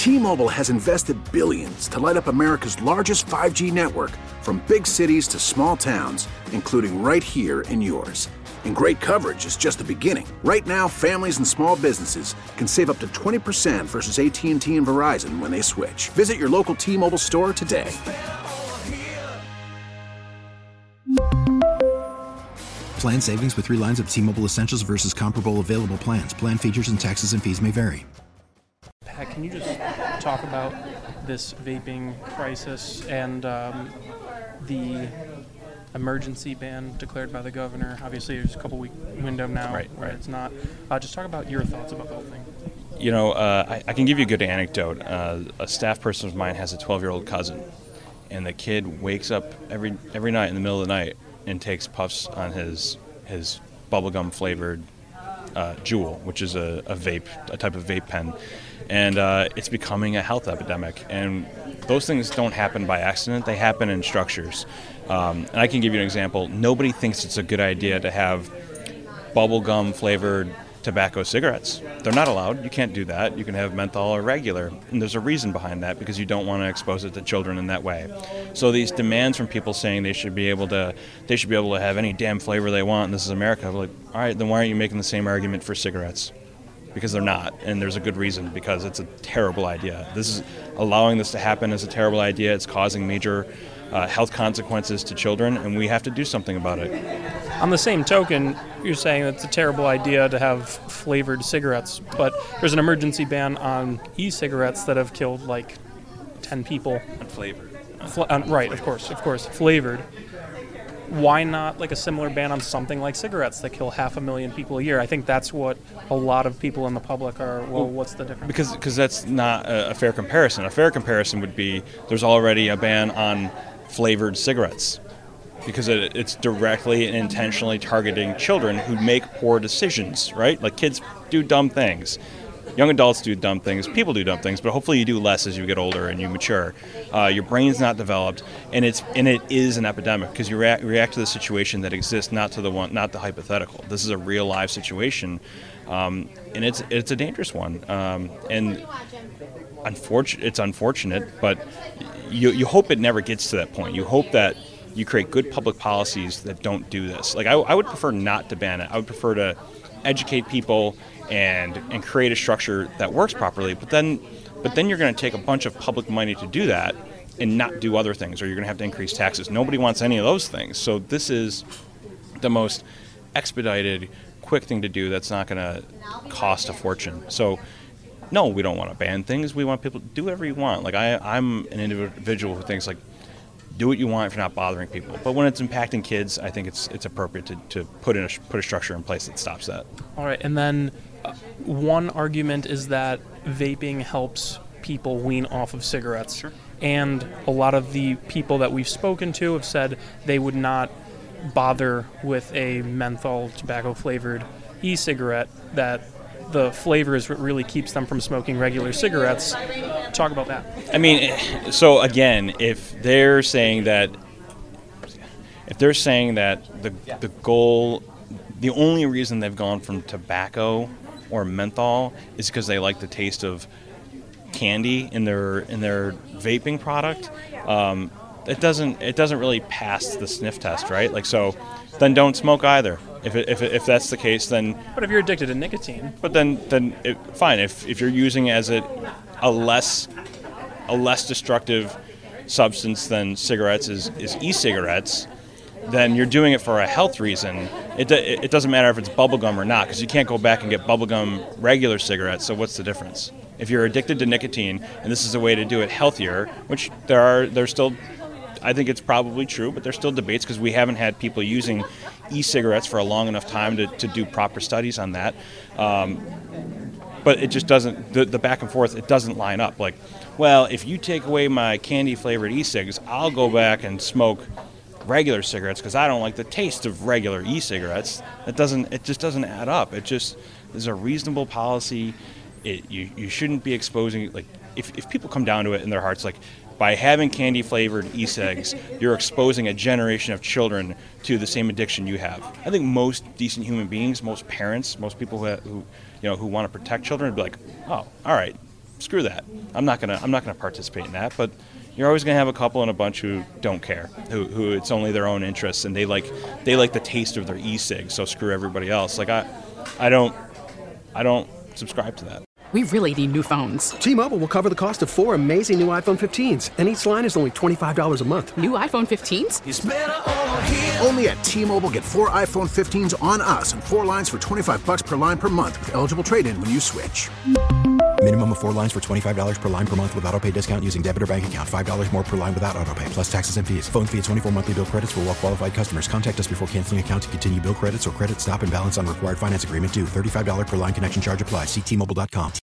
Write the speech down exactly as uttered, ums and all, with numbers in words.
T-Mobile has invested billions to light up America's largest five G network, from big cities to small towns, including right here in yours. And great coverage is just the beginning. Right now, families and small businesses can save up to twenty percent versus A T and T and Verizon when they switch. Visit your local T-Mobile store today. Plan savings with three lines of T-Mobile Essentials versus comparable available plans. Plan features and taxes and fees may vary. Pat, can you just talk about this vaping crisis and um, the emergency ban declared by the governor? Obviously, there's a couple week window now right, where right. it's not. Uh, just talk about your thoughts about the whole thing. You know, uh, I, I can give you a good anecdote. Uh, a staff person of mine has a twelve-year-old cousin, and the kid wakes up every every night in the middle of the night and takes puffs on his his bubblegum flavored uh, Juul, which is a, a vape, a type of vape pen, and uh, it's becoming a health epidemic. And those things don't happen by accident; they happen in structures. Um, and I can give you an example. Nobody thinks it's a good idea to have bubblegum flavored tobacco cigarettes. They're not allowed. You can't do that. You can have menthol or regular. And there's a reason behind that, because you don't want to expose it to children in that way. So these demands from people saying they should be able to they should be able to have any damn flavor they want, and this is America, I'm like, all right, then why aren't you making the same argument for cigarettes? Because they're not, and there's a good reason, because it's a terrible idea. This is allowing this to happen is a terrible idea. It's causing major uh, health consequences to children, and we have to do something about it. On the same token, you're saying it's a terrible idea to have flavored cigarettes, but there's an emergency ban on e-cigarettes that have killed like ten people. Unflavored. Fla- uh, right, of course, of course, flavored. Why not like a similar ban on something like cigarettes that kill half a million people a year? I think that's what a lot of people in the public are, well, well what's the difference? Because because that's not a, a fair comparison. A fair comparison would be there's already a ban on flavored cigarettes, because it, it's directly and intentionally targeting children who make poor decisions, right? Like, kids do dumb things. Young adults do dumb things. People do dumb things, but hopefully you do less as you get older and you mature. Uh, your brain's not developed, and it's and it is an epidemic, because you rea- react to the situation that exists, not to the one, not the hypothetical. This is a real live situation, um, and it's it's a dangerous one. Um, and unfortunate, it's unfortunate, but you you hope it never gets to that point. You hope that you create good public policies that don't do this. Like, I, I would prefer not to ban it. I would prefer to educate people and and create a structure that works properly. But then, but then you're going to take a bunch of public money to do that and not do other things, or you're going to have to increase taxes. Nobody wants any of those things. So this is the most expedited, quick thing to do that's not going to cost a fortune. So no, we don't want to ban things. We want people to do whatever you want. Like, I, I'm an individual who thinks, like, do what you want if you're not bothering people. But when it's impacting kids, I think it's it's appropriate to, to put in a, put a structure in place that stops that. All right, and then uh, one argument is that vaping helps people wean off of cigarettes. Sure. And a lot of the people that we've spoken to have said they would not bother with a menthol tobacco-flavored e-cigarette, that the flavor is what really keeps them from smoking regular cigarettes. Talk about that. I mean, so again, if they're saying that, if they're saying that the the goal, the only reason they've gone from tobacco or menthol is because they like the taste of candy in their in their vaping product, um, it doesn't it doesn't really pass the sniff test, right? Like, so, then don't smoke either. If it, if it, if that's the case, then. But if you're addicted to nicotine. But then then it, fine. If if you're using it as a a less a less destructive substance than cigarettes is, is e-cigarettes, then you're doing it for a health reason. It it doesn't matter if it's bubblegum or not, because you can't go back and get bubblegum regular cigarettes. So what's the difference? If you're addicted to nicotine and this is a way to do it healthier, which there are there's still, I think it's probably true, but there's still debates, because we haven't had people using e-cigarettes for a long enough time to, to do proper studies on that. Um, but it just doesn't, the, the back and forth, it doesn't line up. Like, well, if you take away my candy-flavored e-cigs, I'll go back and smoke regular cigarettes because I don't like the taste of regular e-cigarettes. It doesn't, it just doesn't add up. It just is a reasonable policy. It, you, you shouldn't be exposing, like, if, if people come down to it in their hearts, like, by having candy-flavored e-cigs, you're exposing a generation of children to the same addiction you have. I think most decent human beings, most parents, most people who, who you know, who want to protect children would be like, oh, all right, screw that. I'm not gonna I'm not gonna participate in that. But you're always gonna have a couple and a bunch who don't care, who who it's only their own interests, and they like they like the taste of their e-cig. So screw everybody else. Like I, I don't I don't subscribe to that. We really need new phones. T-Mobile will cover the cost of four amazing new iPhone fifteens, and each line is only twenty-five dollars a month. New iPhone fifteens? It's better over here. Only at T-Mobile, get four iPhone fifteens on us and four lines for twenty-five bucks per line per month with eligible trade-in when you switch. Minimum of four lines for twenty-five dollars per line per month with autopay discount using debit or bank account. five dollars more per line without autopay, plus taxes and fees. Phone fee at twenty-four monthly bill credits for well-qualified customers. Contact us before canceling account to continue bill credits or credit stop and balance on required finance agreement due. thirty-five dollars per line connection charge applies. See T Mobile dot com.